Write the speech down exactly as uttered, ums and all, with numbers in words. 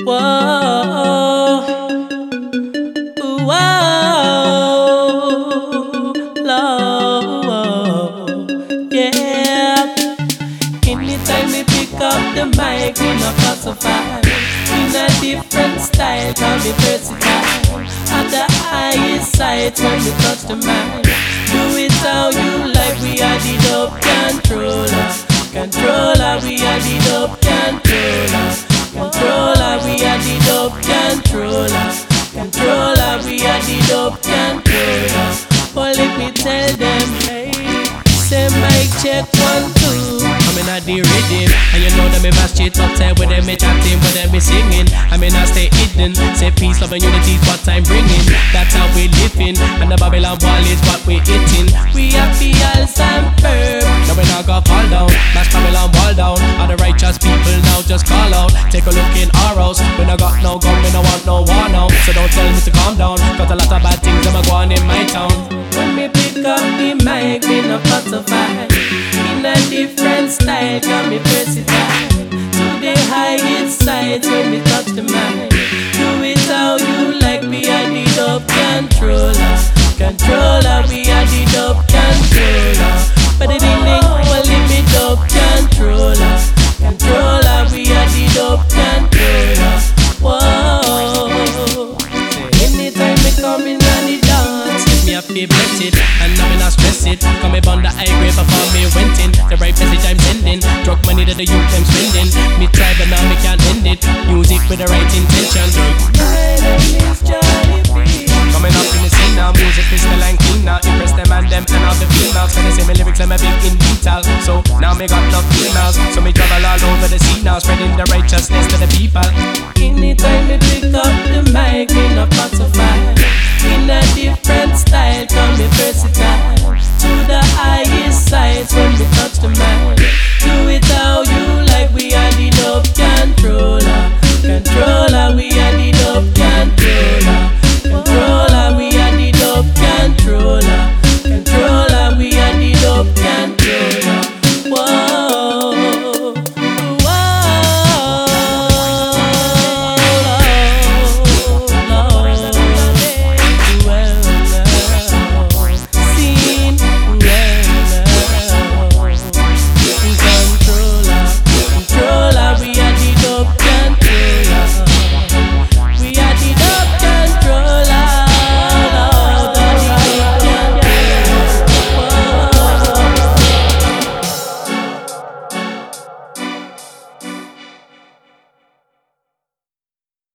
Whoa, whoa, Lord, yeah. Anytime we pick up the mic, we not classify in a different style, can be versatile. At the highest sight when we touch the mic, do it how you like. We are the dope controller, controller. We are the dope controller, controller. We are the dope controller, controller. We are the dope controller. But let me tell them, hey, say mic check one two. I'm in a the rhythm, and you know that me mash it up tight with them, me chatting, with them me singing. I mean I stay hidden, say peace, love and unity is what I'm bringing. That's how we living, and the Babylon wall is what we hitting. We have theals and perp, now we not gonna fall down. Mash Babylon wall down, all the righteous people now just call out. Take a look in our house, we not got no gun, we no want no war now. So don't tell me to calm down, cause a lot of bad things am going in my town. When me pick up the mic, me no classify in a different style, can be versatile. To the highest sides when we touch the mic, do it how you like. We are the dope controller, controller. We are the dope controller. But the ding ding, well let me dope controller, controller. We are the dope controller. Whoa. Anytime we come in on the dance, me a feel blessed, and now me not stress it. Come me bond the high grade before me went in. The right message I'm sending, drug money that the youth them spending. Me try but now me can't end it. Music with the right intention. My name is Johnny B. Coming up in the scene now, music is still and clean now. Impress them and them and all the females. When they say me lyrics, I'm a big in detail. So now me got love females, so me travel all over the scene now, spreading the righteousness to the people. Anytime me pick up the mic, me not pass